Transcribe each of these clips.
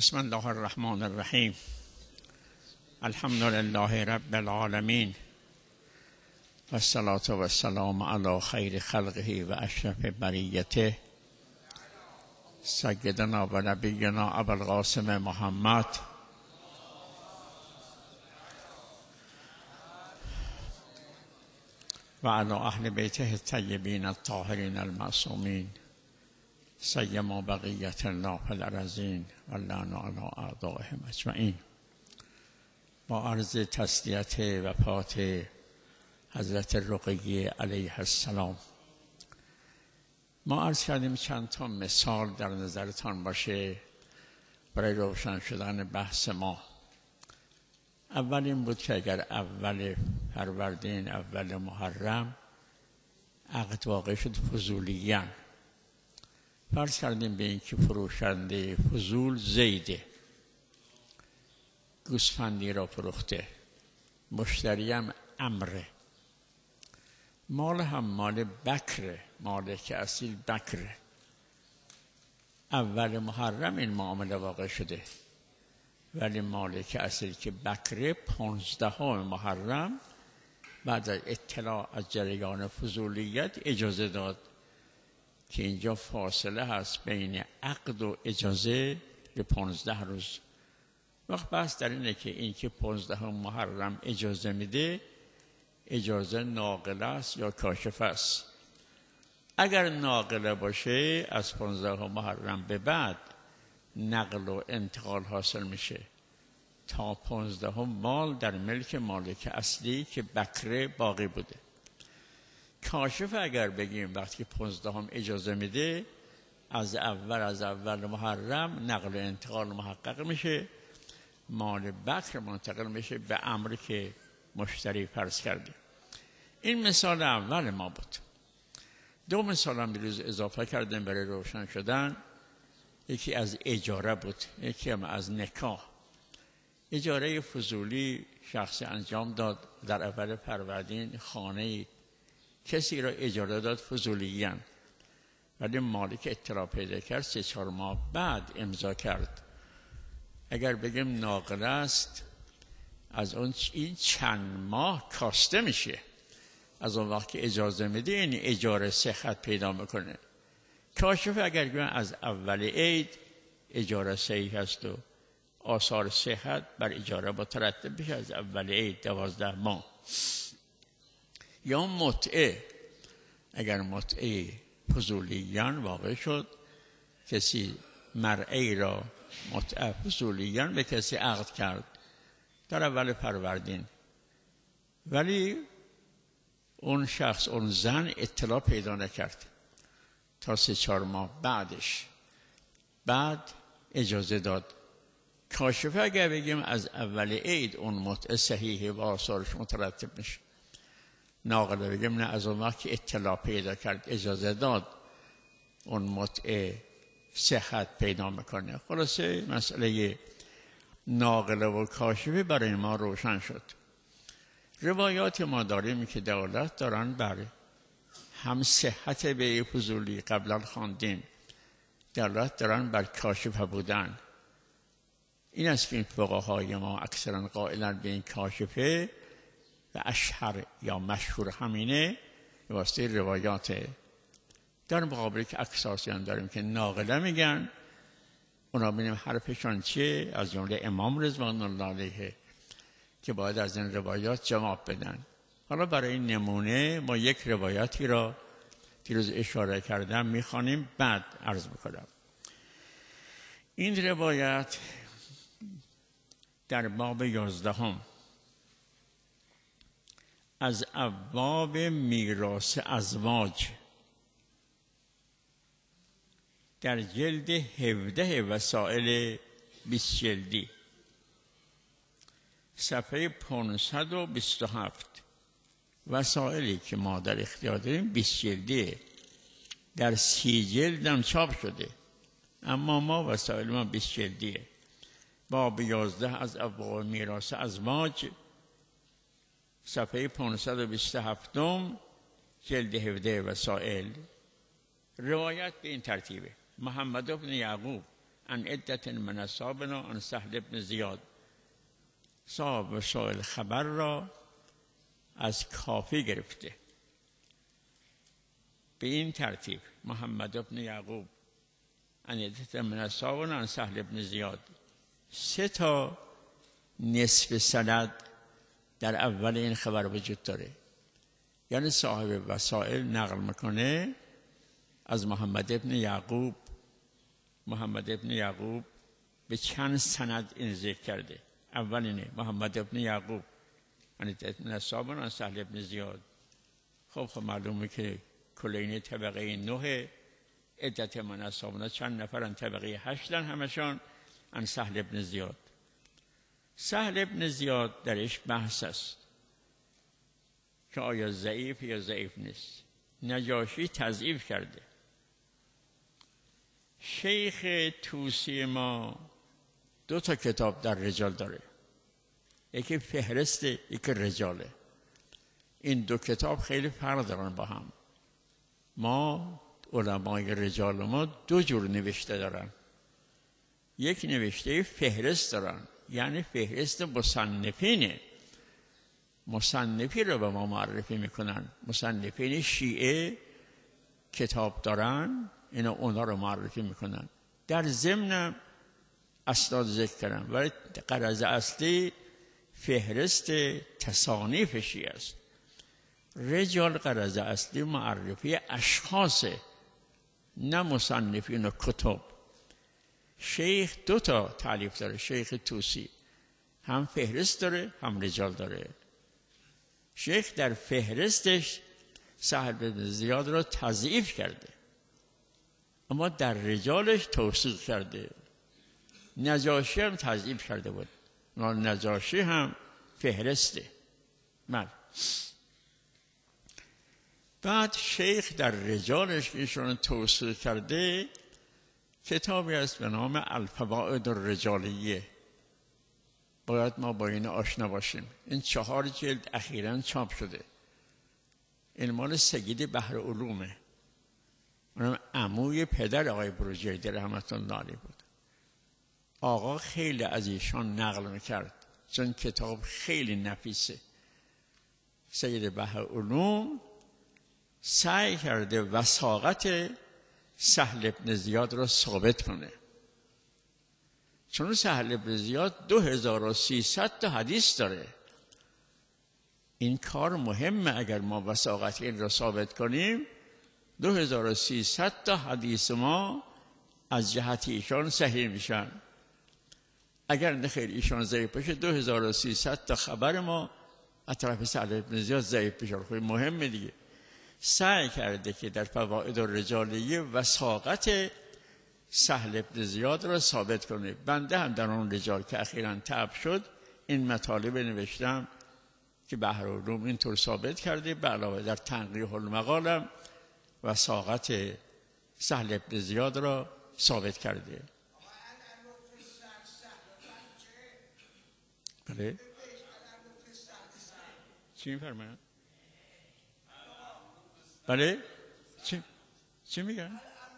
بسم الله الرحمن الرحیم. الحمد لله رب العالمین و الصلاة و السلام علی خیر خلقه و اشرف بریته سیدنا و نبینا ابوالقاسم محمد و علی اهل بیته الطیبین الطاهرین المعصومین سیما بقیت الله فی الارضین و اللعن علی اعدائهم اجمعین. با عرض تسلیت وفات حضرت رقیه علیه السلام، ما عرض کردیم چند تا مثال در نظرتان باشه برای روشن شدن بحث ما. اول این بود که اگر اول فروردین، اول محرم عقد واقع شد فضولیاً، فرض کردیم به این که فروشنده فضول زیده، گوسفندی را فروخته، مشتری هم عمره، مال هم مال بکره، مالک اصیل بکره. اول محرم این معامله واقع شده، ولی مالک اصیل که بکره 15 محرم بعد از اطلاع از جریان فضولیت اجازه داد که اینجا فاصله هست بین عقد و اجازه به 15 روز. وقت بحث در اینه که این که 15 محرم اجازه میده، اجازه ناقله است یا کاشفه است. اگر ناقله باشه از 15 محرم به بعد نقل و انتقال حاصل میشه تا 15 مال در ملک مالک اصلی که بکره باقی بوده. کاشف اگر بگیم وقتی که 15 اجازه میده، از اول محرم نقل و انتقال محقق میشه، مال بکر منتقل میشه به امری که مشتری فرض کرده. این مثال اول ما بود. دو مثال هم بیروز اضافه کردیم برای روشن شدن. یکی از اجاره بود، یکی هم از نکاح. اجاره فضولی شخصی انجام داد در اول فروردین، خانه کسی را اجاره داد فضولیاً، ولی مالک اطلاع پیدا کرد 3-4 ماه بعد امضا کرد. اگر بگیم ناقل است، از اون این چند ماه کاسته میشه. از اون وقت که اجازه میده این اجاره صحت پیدا میکنه. کاشف اگر بگیم از اول عید اجاره صحیح هست و آثار صحت بر اجاره مترتب بشه از اول عید 12 ماه. یا متعه، اگر متعه فضولیان واقع شد، کسی مرئی را متعه فضولیان به کسی عقد کرد در اول فروردین، ولی اون شخص، اون زن اطلاع پیدا نکرد تا 3-4 ماه بعدش، بعد اجازه داد. کاشفه اگر بگیم از اول عید اون متعه صحیحه و آثارش مترتب میشه. ناقله بگیم نه، از اون وقت که اطلاع پیدا کرد اجازه داد، اون متعه صحت پیدا میکنه. خلاصه مسئله ناقله و کاشفه برای ما روشن شد. روایات ما داریم که دولت دارن بر هم صحت به فضولی قبلا خواندیم، دولت دارن بر کاشفه بودن. این است که این فقهای ما اکثرا قائلن به این کاشفه و اشهر یا مشهور همینه واسطه روایاته. در مقابل که اکساسیان داریم که ناقله میگن، اونا ببینیم حرفشان چیه، از جمله امام رضوان الله علیه که باید از این روایات جواب بدن. حالا برای نمونه ما یک روایاتی را دیروز اشاره کردم میخوانیم، بعد عرض میکنم. این روایت در باب 11 از ابواب میراث ازواج در جلد 17 وسائل 20 جلدی صفحه 527. وسائلی که ما در اختیار داریم 20 جلدیه، در 30 جلد هم چاپ شده، اما ما وسائل ما 20 جلدیه. باب 11 از ابواب میراث ازواج صفحه 527 جلد 17 وسائل. روایت به این ترتیبه: محمد بن یعقوب عن عدة من اصحابنا عن سهل بن زیاد. صاحب وسائل خبر را از کافی گرفته. به این ترتیب محمد بن یعقوب عن عدة من اصحابنا عن سهل بن زیاد، 3 تا نصف سند در اول این خبر وجود داره. یعنی صاحب وسائل نقل میکنه از محمد ابن یعقوب. محمد ابن یعقوب به چند سند این ذکر کرده. اول اینه محمد ابن یعقوب یعنی من اصحابنا سهل ابن زیاد. خب معلومه که کلینی طبقه 9، عدت من اصحابنا چند نفرن؟ طبقه 8 همشان عن سهل ابن زیاد. سهل ابن زیاد درش بحث است که آیا ضعیف یا ضعیف نیست. نجاشی تضعیف کرده. شیخ طوسی ما 2 تا کتاب در رجال داره، یکی فهرست، یکی رجاله. این 2 کتاب خیلی فرق دارن با هم. ما علمای رجال ما 2 جور نوشته دارن. یک نوشته فهرست دارن، یعنی فهرست مصنفینه. مصنفی رو به ما معرفی میکنن. مصنفین شیعه کتاب دارن، اونا رو معرفی میکنن. در ضمن اسناد ذکر کردن، ولی غرض اصلی فهرست تصانیف شیعه است. رجال غرض اصلی معرفی اشخاصه، نه مصنفین و کتب. شیخ 2 تا تالیف داره. شیخ طوسی هم فهرست داره هم رجال داره. شیخ در فهرستش سهل بن زیاد را تضعیف کرده، اما در رجالش توثیق کرده. نجاشی هم تضعیف کرده بود. نجاشی هم فهرسته. بعد شیخ در رجالش که ایشون توثیق کرده کتابی است به نام الفوائد الرجالیه. باید ما با این آشنا باشیم. این 4 جلد اخیراً چاپ شده. این مال سید بحرالعلومه. اونم عموی پدر آقای بروجردی رحمت الله علیه بود. آقا خیلی از ایشان نقل میکرد چون کتاب خیلی نفیسه. سید بحرالعلوم سعی کرده وثاقت سهل بن زیاد را ثابت کنه، چون سهل بن زیاد 2300 تا حدیث داره. این کار مهمه. اگر ما وثاقت این را ثابت کنیم 2300 تا حدیث ما از جهت ایشان صحیح میشن. اگر نخیر ایشان ضعیف بشه 2300 تا خبر ما از طرف سهل بن زیاد ضعیف بشه. خیلی مهمه دیگه. سعی کرده که در فواید الرجالیه وثاقت سهل بن زیاد را ثابت کنه. بنده هم در اون رجال که اخیراً تاب شد این مطالب نوشتم که بحرالعلوم اینطور ثابت کرده. به علاوه در تنقیح المقالم وثاقت سهل بن زیاد را ثابت کرده. بله؟ چی می‌فرمایند؟ بله؟ چی میگن؟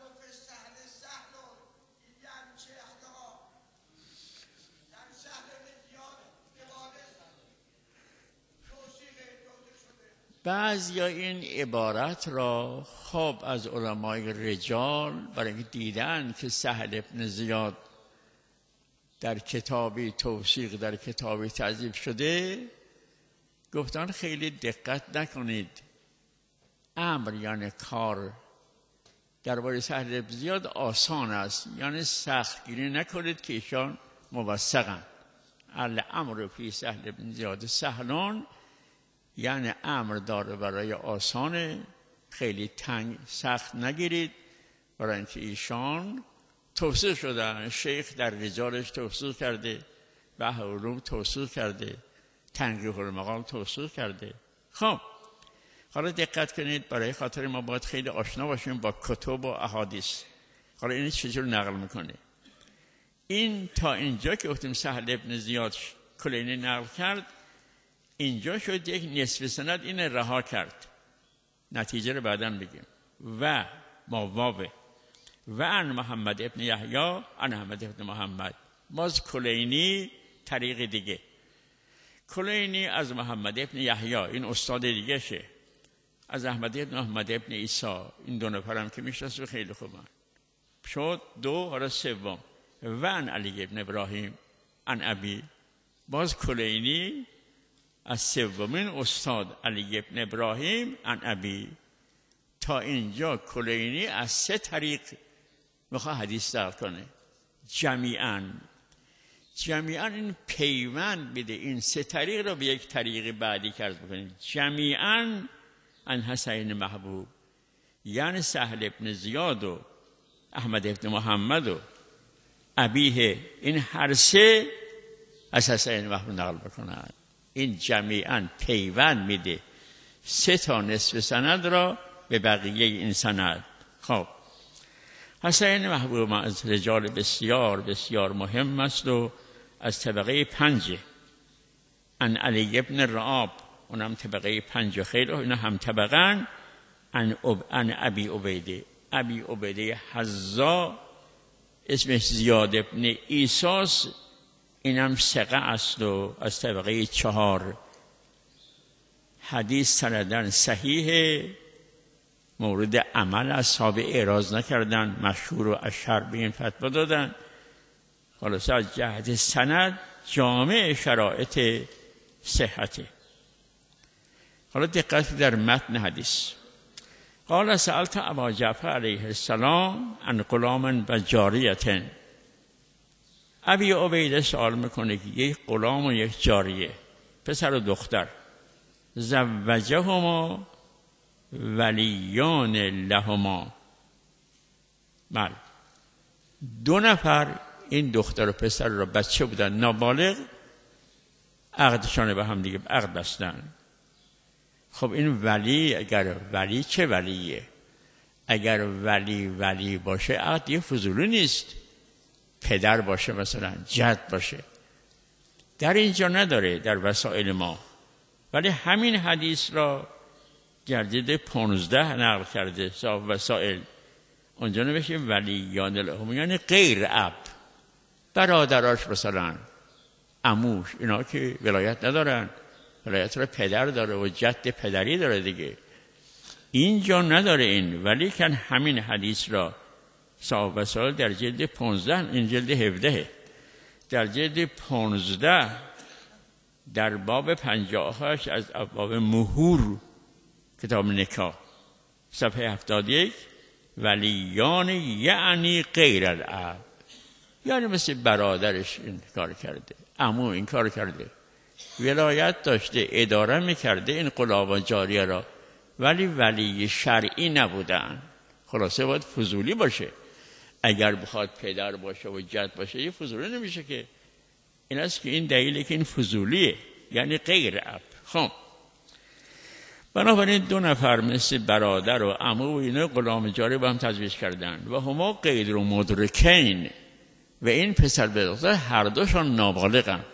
بعضی این عبارت را خواب از علمای رجال برای اینکه دیدن که سهل بن زیاد در کتابی توثیق، در کتابی تضعیف شده، گفتن خیلی دقت نکنید. امر یعنی کار درباره سهل بن زیاد آسان است، یعنی سخت گیری نکنید که ایشان موثقن. الامر فی سهل بن زیاد سهلان، یعنی امر داره برای آسانه، خیلی تنگ سخت نگیرید، برای اینکه ایشان توثیق شدن. شیخ در رجالش توثیق کرده، بحرالعلوم توثیق کرده، تنقیح المقال توثیق کرده. خب حالا دقت کنید، برای خاطر ما باید خیلی آشنا باشیم با کتب و احادیث. حالا این چجور نقل میکنه؟ این تا اینجا که گفتیم سهل بن زیاد کلینی نقل کرد، اینجا شد یک نصف سند این رها کرد. نتیجه رو بعداً بگیم. و ما واوه و عن محمد ابن یحیی عن احمد ابن محمد. باز کلینی طریق دیگه، کلینی از محمد ابن یحیی، این استاد دیگه شه، از احمد ابن محمد ابن عیسی، این دو نفرم که میشناسید خیلی خوبن، شد دو. حالا سوم و عن علی ابن ابراهیم عن ابی. باز کلینی از سومین استاد علی ابن ابراهیم عن ابی. تا اینجا کلینی از 3 طریق میخواد حدیث نقل کنه. جمیعاً این پیوند بده این 3 طریق رو به یک طریق بعدی کرد بکنید. جمیعاً عن حسین محبوب، یعنی سهل ابن زیاد و احمد ابن محمد و ابیه، این هر 3 از حسین محبوب نقل بکنند. این جمیعاً پیوند میده 3 تا نصف سند را به بقیه این سند. خب حسین محبوب از رجال بسیار بسیار مهم است و از طبقه 5. عن علی ابن رعاب، اونم طبقه 5 خیلی اینا هم طبقن. عن ابی عبیده، ابی عبیده حذا اسمش زیاد ابن عیساس، اینم ثقه است و از طبقه 4. حدیث سندن صحیح، مورد عمل اصحاب اعراض نکردن، مشهور و اشهر به این فتوا دادن. خلاص از جهت سند جامع شرایط صحته. حالا دقت در متن حدیث. قال سألت ابا جعفر علیه السلام عن غلام و جاریة. ابی عبیده سوال میکنه که یک غلام و یک جاریه، پسر و دختر، زوجهما ولیان لهما. بله 2 نفر این دختر و پسر را بچه بودن، نابالغ، عقدشان به هم دیگه عقد بستن. خب این ولی، اگر ولی چه ولیه؟ اگر ولی باشه عقد یه فضولی نیست. پدر باشه مثلا، جد باشه، در اینجا نداره در وسائل ما. ولی همین حدیث را جلد 15 نقل کرده صاحب وسائل. اونجا نوشته ولیان لهم، یعنی غیر اب، برادراش مثلا، عموش، اینا که ولایت ندارن، ولایت را پدر داره و جد پدری داره دیگه. اینجا نداره این. ولی کن همین حدیث را صاحب وسائل در جلد 15، این جلد 17، در جلد 15 در باب 58 از باب مهور کتاب نکاح صفحه 71 ولیان یعنی غیر الاب، یعنی مثل برادرش این کار کرده، عمو این کار کرده، ولایت داشته، اداره میکرده این غلام و جاریه را، ولی ولی شرعی نبودن. خلاصه باید فضولی باشه. اگر بخواد پدر باشه و جد باشه یه فضولی نمیشه که. این است که این دلیله که این فضولیه، یعنی غیر اب. خب بنابراین 2 نفر مثل برادر و عمو و اینا غلام جاری با هم تزویج کردن و هما غیر مدرکین، و این پسر به دختر هر دوشان نابالغن.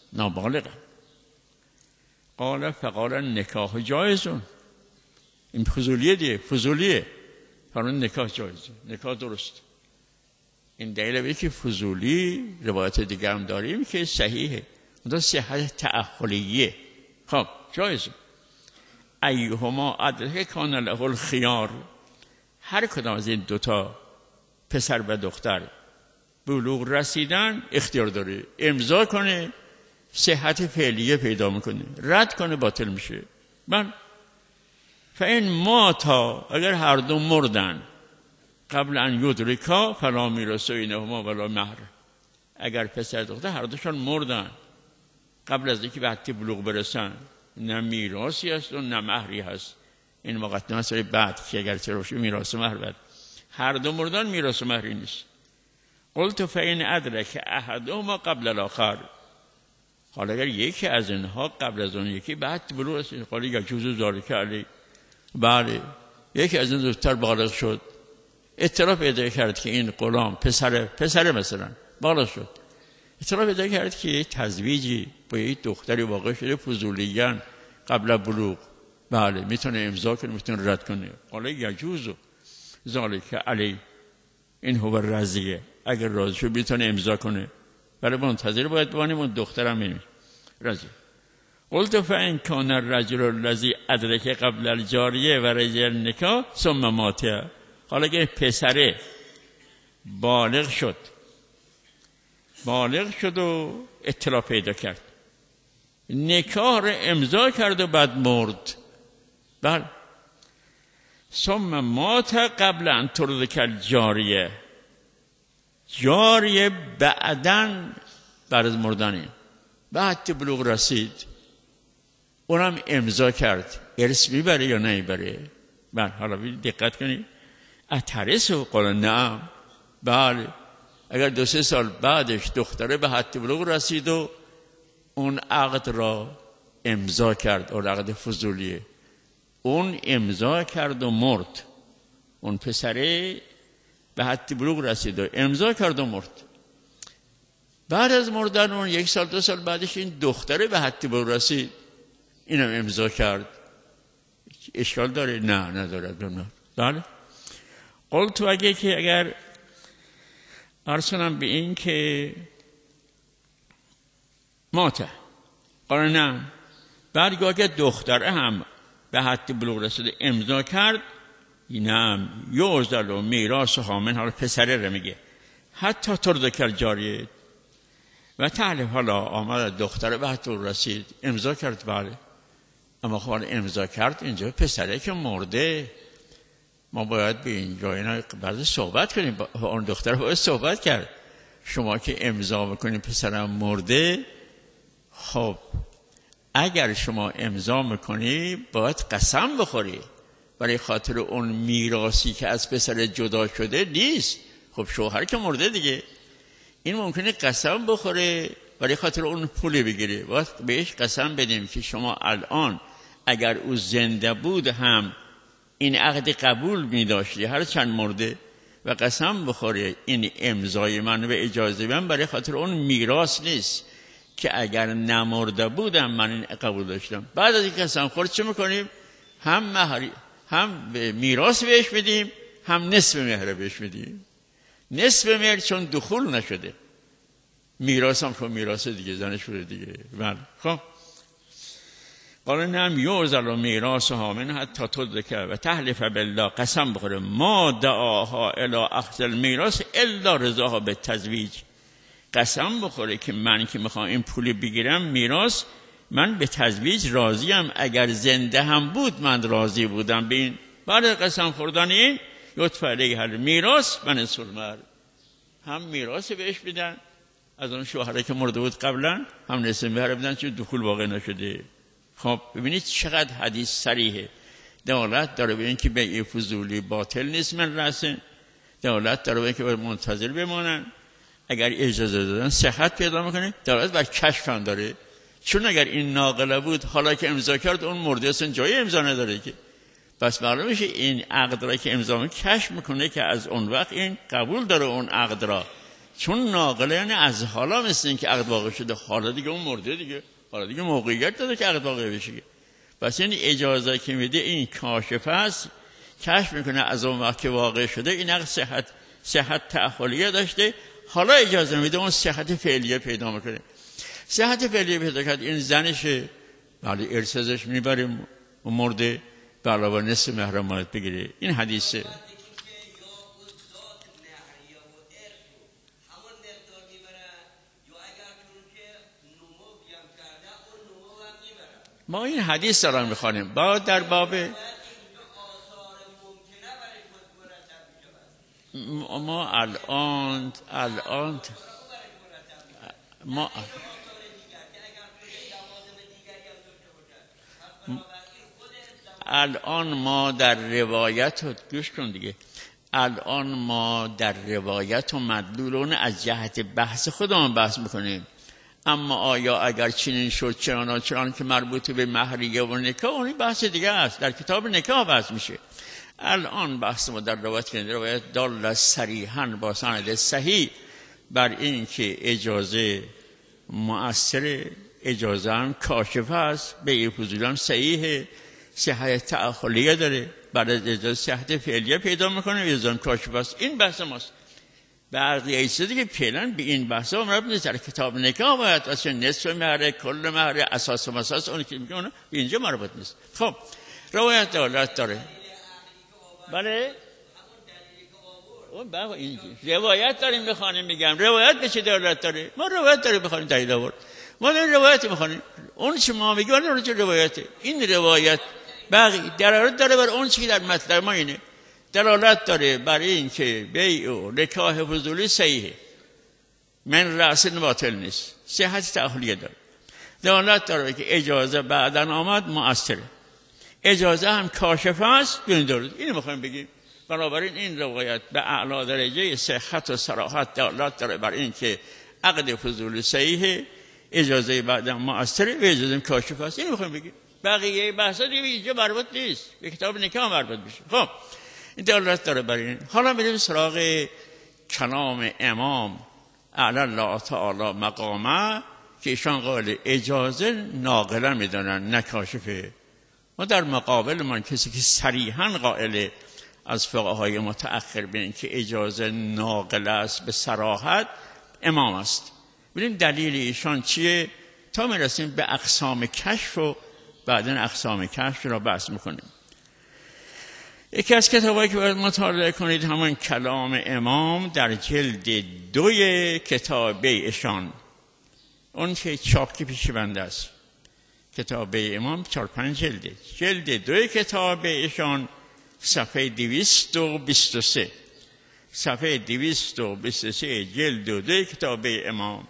قال فقال نکاح جایزون، این فضولیه دیگه، فضولیه. فرمان نکاح جایزه، نکاح درست. این دلیل به که فضولی روایت دیگه هم داریم که صحیحه، اون صحت تأخلیه. خب جایزه. ایهما ادرک کان له الخیار، هر کدام از این 2 تا پسر و دختر بلوغ رسیدن اختیار داره، امضا کنه صحت فعلیه پیدا میکنه، رد کنه باطل میشه. من فإن ماتا، اگر هر 2 مردن، قبل ان یدرکا فلا میراث بینهما ولا مهر، اگر پسر دختر هر دوشان مردن قبل از اینکه به حد بلوغ برسن، نه میراثی هست و نه مهری هست. این مقدمه است بعد که اگر چه روشه میراث و مهر بعد، هر 2 مردن میراث و مهری نیست. قلت فإن ادرک احدهما قبل الاخر، حالا اگر یکی از اینها قبل از اون یکی بعد بلوغ رسید، قال یجوز ذلک علی، بله یکی از این زودتر بالغ شد، اطلاع پیدا کرد که این غلام پسر مثلا بالغ شد، اطلاع پیدا کرد که تزویجی با یک دختری واقع شده فضولیان قبل بلوغ، بله میتونه امضا کنه، میتونه رد کنه. قال یجوز ذلک علی، این هو رضیه، اگر راضی شد میتونه امضا کنه، ولی منتظر باید بمانیم اون دخترم می‌بینیم راضی. قلت فإن كان الرجل الذي أدرك قبل الجاریه و رجع النکاح ثم مات. حالا که پسره بالغ شد و اطلاع پیدا کرد، نکاح رو امضا کرد و بعد مرد، بله، ثم مات قبل ان تدرک الجاریه، جاریه بعدن بعد از مردن بعد بلوغ رسید، اونم امضا کرد، ارث میبره یا نمیبره؟ بله، حالا دقت کنید. اترث و قال نعم، بله، اگر 2-3 سال بعدش دختره به حد بلوغ رسید و اون عقد را امضا کرد، اون عقد فضولیه، اون امضا کرد و مرد، اون پسره به حد بلوغ رسید و امضا کرد و مرد، بعد از مردن اون 1 سال 2 سال بعدش این دختره به حد بلوغ رسید، اینم امضا کرد، اشکال داره؟ نه نداره. بله. قلت اگر ارسلم به این که ماته، قال نه، بعد اگر دختره هم به حد بلوغ رسیده امضا کرد، اینم یعزل و میراث حامل، حالا پسره رو میگه، حتی تدرک الجاریه و تحلیف، حالا آمد دختره به حد بلوغ رسید امضا کرد، بله، اما خب امضا کرد اینجا پسره که مرده، ما باید به اینجا اینا بعد صحبت کنیم، با اون دختر باید صحبت کرد. شما که امضا میکنید پسرم مرده، خب اگر شما امضا میکنی باید قسم بخوری، برای خاطر اون میراثی که از پسر جدا شده نیست، خب شوهر که مرده دیگه، این ممکنه قسم بخوره برای خاطر اون پول بگیره، باید بهش قسم بدیم که شما الان اگر او زنده بود هم این عقد قبول می داشتی هر چند مرده، و قسم بخوره این امضای من و اجازه من برای خاطر اون میراث نیست که اگر نمرده بودم من این قبول داشتم. بعد از این قسم خورد چه میکنیم؟ هم مهر، هم میراث بهش بدیم، هم نصف مهر بهش بدیم. نصف مهر چون دخول نشده، میراث هم که میراث دیگه، زنش شده دیگه. بله. خب قال نعم یعزل و میراث حامل حتی تدرک و تحلف بالله، قسم بخوره، ما دعاها الی اخذ المیراث الا رضاها بالتزویج، قسم بخوره که من که میخوام این پول بگیرم میراث، من به تزویج راضیم، اگر زنده هم بود من راضی بودم به این. بعد قسم خوردن این یطفع علیه المیراث و نصف المهر، هم میراث بهش بدن از اون شوهره که مرده بود قبلا، هم نصف مهر بدن چون دخول واقع نشده. خب ببینید چقدر حدیث صریحه، دلالت داره به این که بیع فضولی باطل نیست من رأسه، دلالت داره به این که باید منتظر بمانن، اگر اجازه دادن صحت پیدا میکنه، دلالت بر کشف هم داره، چون اگر این ناقله بود حالا که امضا کرد اون مرده اصلا جای امضا نداره که، پس معلوم میشه این عقد را که امضا میکنه کشف میکنه که از اون وقت این قبول داره اون عقد را، چون ناقله یعنی از حالا مثل این که عقد واقع شده، حالا دیگه اون مرده دیگه، حالا دیگه موقعیت داده که عقد واقع بشه. پس این اجازه که میده این کاشف است، کشف میکنه از اون وقت که واقع شده این عقد صحت تأخلیه داشته، حالا اجازه میده اون صحت فعلیه پیدا میکنه. صحت فعلیه پیدا کرد، این زنشه، ولی ارث ازش میبره و مرده، به علاوه نصف مهر باید بگیره. این حدیثه. ما این حدیث دارم میخوانیم، با در باب ما الان ما در روایت گوش کن دیگه، الان ما در روایت و مدلولون از جهت بحث خودمون بحث میکنیم، اما آیا اگر چنین شد چنان که مربوط به مهریه و نکاح، اونی بحث دیگه است، در کتاب نکاح بحث میشه. الان بحث ما در روایت دال صریحاً با سند صحیح بر این که اجازه مؤثر، اجازه هم کاشفه است، به فضول هم صحیحه، صحت تأخلیه داره، بعد از اجازه صحت فعلیه پیدا میکنه، اجازه هم کاشفه است. این بحث ماست. بقیه چیزی که فعلا به این بحثا مربوط نیست. در کتاب نکاح باید اصلا نصف مهر، کل مهر، اساس و مساس اون که میگه اون به اینجا مربوط نیست. خب روایت دلالت داره. بله اون روایت داریم بخوانیم. میگم روایت به چه دلالت داره؟ ما روایت داریم بخوانیم دلیل آورد. ما داریم روایت میخوانیم. اون چه ما میگیم اون چه روایته. این روایت باقی دلالت داره بر اون چیزی که در مطلب ما اینه. دلالت داره برای این که بیع و نکاح فضولی صحیحه، من رأس باطل نیست، صحت تأهلیه داره. دلالت داره که اجازه بعداً آمد مؤثره، اجازه هم کاشفه است بدون دلیل. اینو میخوایم بگیم. بنابراین این روایت به اعلی درجه صحت و صراحت دلالت داره بر این که عقد فضولی صحیحه، اجازه بعداً مؤثره و اجازه کاشفه است. اینو میخوایم بگیم. بقیه بحثا دیگه اینجا مربوط نیست، به کتاب نکاح مربوط میشه. خب این دلالت داره بر این. حالا بریم سراغ کلام امام اعلی الله تعالی مقامه که ایشان قائل اجازه ناقله میدانن نه کاشفه. ما در مقابل من کسی که صریحاً قائل از فقهای متأخر به این که اجازه ناقله است به صراحت امام است. بریم دلیل ایشان چیه تا میرسیم به اقسام کشف و بعدن اقسام کشف را بحث میکنیم. یکی از کتابایی که باید مطالعه کنید همون کلام امام در جلد 2 کتاب بیعشان، اون که چاپ که پیش بنده است. کتاب بیع امام 4-5 جلده. جلد 2 کتاب بیعشان صفحه 223، صفحه 223 جلد 2 کتاب بیع امام.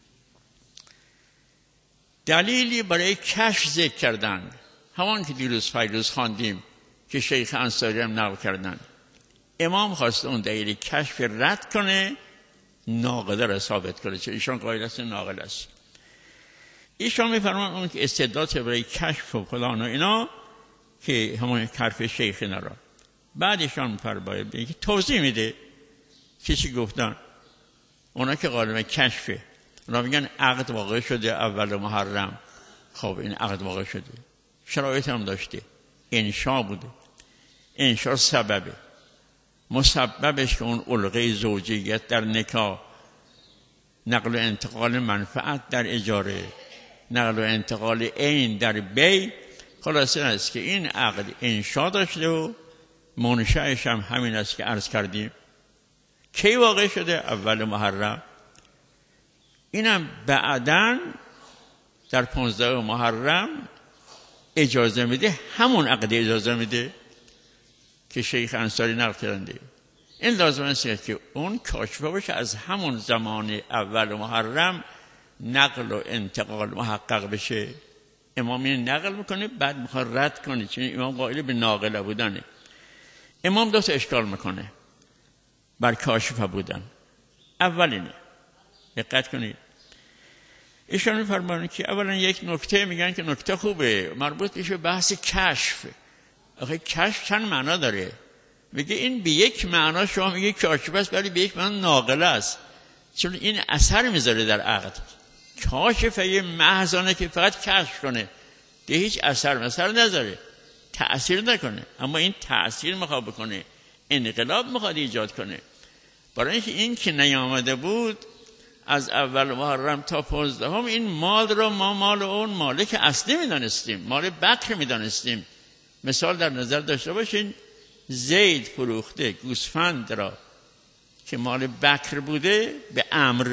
دلیلی برای کشف ذکر کردن همان که دیروز فیروز خواندیم که شیخ انصاری هم نقل کردن. امام خواست اون دلیل کشف رد کنه، ناقله را ثابت کنه، چون ایشان قائل است ناقل است. ایشان میفرمان اون که استعداد برای کشف و فلان و اینا که همون حرف شیخ نرا. بعد ایشان میفرماید که توضیح میده که چی گفتن. اونا که قائل کشفه، اونا میگن عقد واقع شده اول محرم. خب این عقد واقع شده، شرایط هم داشته، انشا بوده، انشا سببه، مسببش که اون علقه زوجیت در نکاح، نقل و انتقال منفعت در اجاره، نقل و انتقال عین در بیع. خلاصه است که این عقد انشا داشته و منشأش هم همین است که عرض کردیم. کی واقع شده؟ اول محرم. اینم بعداً در 15 محرم اجازه میده، همون عقد اجازه میده که شیخ انصاری نقل کرده. این لازم است که اون کاشفه باشه از همون زمان اول محرم نقل و انتقال محقق بشه. امام این نقل میکنه بعد میخواد رد کنه، چون امام قائل به ناقله بودنه. امام 2 اشکال میکنه بر کاشفه بودن. اولینه دقت کنید، ایشان میفرمایند که اولا یک نکته میگن که نکته خوبه، مربوط میشه بحث کشف. آخه کشف چند معنا داره؟ میگه این به یک معنا شما میگه کاشف است، ولی به یک معنا ناقله است، چون این اثر میذاره در عقد. کاشفه محضانه که فقط کشف کنه، ده هیچ اثر نذاره، تأثیر نکنه. اما این تأثیر میخواد بکنه، انقلاب میخواد ایجاد کنه. برای اینکه این که نیامده بود از اول محرم تا 15 این مال را ما مال اون مالک اصلی میدانستیم، مال بکر میدانستیم. مثال در نظر داشته باشین، زید فروخته گوسفند را که مال بکر بوده به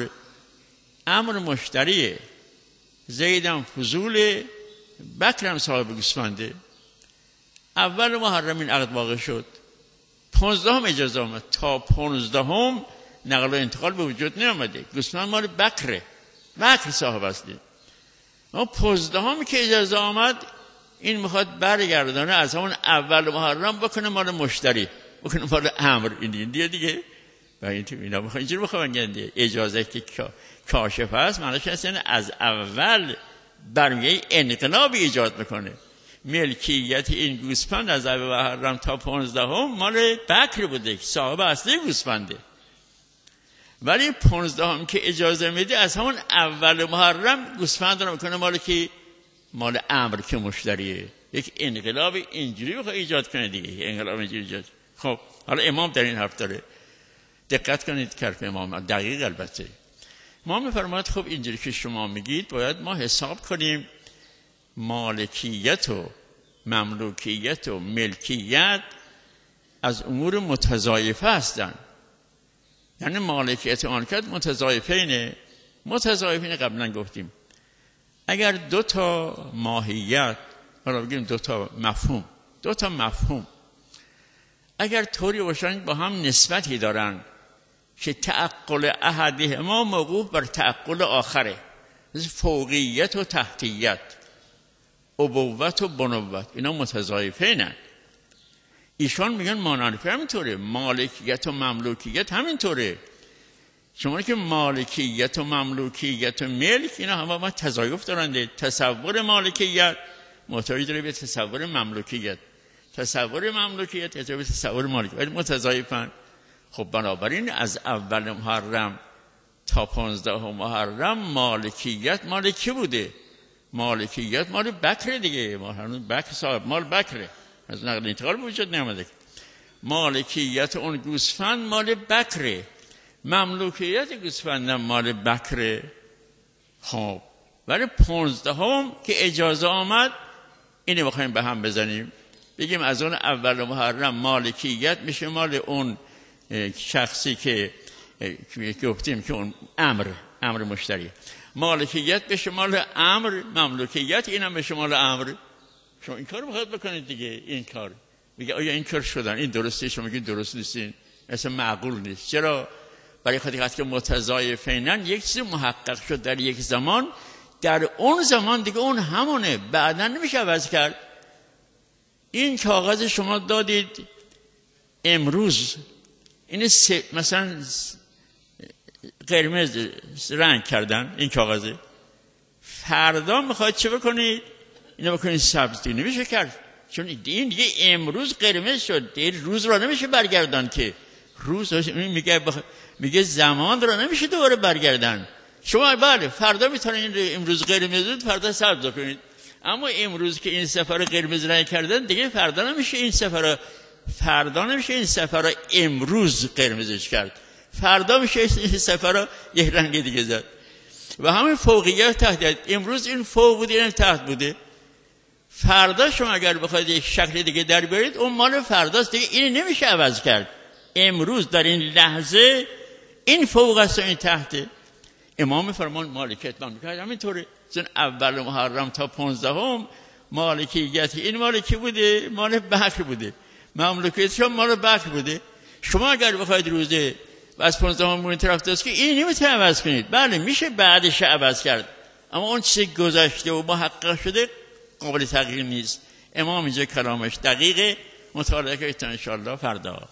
امر مشتریه، زید هم فضول، بکر هم صاحب گوسفنده. اول محرم این عقد واقع شد، 15 اجازه آمد، تا 15 نقل و انتقال به وجود نیامده. گوسفند مال بکر صاحب اصلی. اما 15 که اجازه آمد این میخواد برگردانه از همون اول محرم بکنه مال مشتری، بکنه مال امر. این دیگه و این تو اینا میخواد اینجوری بخواد اجازه که کاشف است، معنیش هست یعنی از اول برمیگه انقلاب ایجاد میکنه. ملکیت این گوسفند از اول محرم تا 15 مال بکر بوده، صاحب اصلی گوسفنده. ولی 15 که اجازه میده از همون اول محرم گوسفند رو میکنه مال امر که مشتریه. یک انقلاب اینجوری بخواد ایجاد کنه دیگه، انقلاب اینجوری ایجاد. خب حالا امام در این حرف داره دقت کنید که حرف امام دقیق البته. ما میفرماید خب اینجوری که شما میگید باید ما حساب کنیم مالکیت و مملوکیت و ملکیت از امور متضایفه هستن. یعنی مالکیت و مالکیت متضایفین قبلا گفتیم. اگر دو تا ماهیت، حالا بگیم دو تا مفهوم اگر طوری باشن با هم نسبتی دارن که تعقل احدهما موقوف بر تعقل آخره، مثل فوقیت و تحتیت، ابوت و بنوت، اینا متضایفینن. ایشان میگن مانعرفه همینطوره، مالکیت و مملوکیت همینطوره. شما که مالکیت و مملوکیت و ملک اینا همه با تضایف دارند. تصور مالکیت محتاج داره به تصور مملوکیت، تصور مملوکیت محتاج به تصور مالکیت، ولی متضایفن. خب بنابراین از اول محرم تا 15 محرم مالکیت مال کی بوده؟ مالکیت مال بکر دیگه، بکر صاحب مال بکره، از نقل انتقال وجود نیامده. مالکیت اون گوسفند مال بکره، مملوکیت گوسفند مال بکره. خب ولی 15 که اجازه آمد اینو بخوایم به هم بزنیم، بگیم از اون اول محرم مالکیت میشه مال اون شخصی که گفتیم که اون امر مشتری، مالکیت بشه مال امر، مملوکیت اینم بشه مال امر. شما این کار بخواید بکنید دیگه. این کار میگه آیا این کار شدن این درسته؟ شما میگید درست نیستین، اصلا معقول نیست. چرا؟ برای خاطر که متضایفینن. یک چیز محقق شد در یک زمان، در اون زمان دیگه اون همونه، بعدا نمیشه عوض کرد. این کاغذ شما دادید امروز، این مثلا قرمز رنگ کردن این کاغذه، فردا میخواید چه بکنید؟ اینو بکنید سبز. دیگه نمیشه کرد، چون این دیگه امروز قرمز شد، دیگه روز رو نمیشه برگردان که روز میگه زمان رو نمیشه دوباره برگردن. شما بله فردا میتونید امروز قرمز فردا سبز کنید، اما امروز که این سفر قرمز رنگ کردن دیگه فردا نمیشه این سفر رو امروز قرمزش کرد، فردا میشه این سفر رو یک رنگ دیگه زد. و همین فوقیت تحت، امروز این فوق بوده این تحت بوده، فردا شما اگر بخواید یک شکل دیگه در بیارید اون مال فرداست دیگه، این نمیشه عوض کرد. امروز در این لحظه این فوق است و این تحته. امام فرمان مالکیت مملوکیت همینطوره. چون اول محرم تا 15 مالکیت این مالکی بوده، مال بکر بوده، مملوکیت هم مال بکر بوده. شما اگر بخواید روزه و از 15 مون طرف دست که این نمیتونه عوض کنید. بله میشه بعدش عوض کرد، اما اون چیزی گذشته و محقق شده قابل تغییر نیست. امام اینجا کلامش دقیقه. مطالعه کنید ان شاء الله فردا.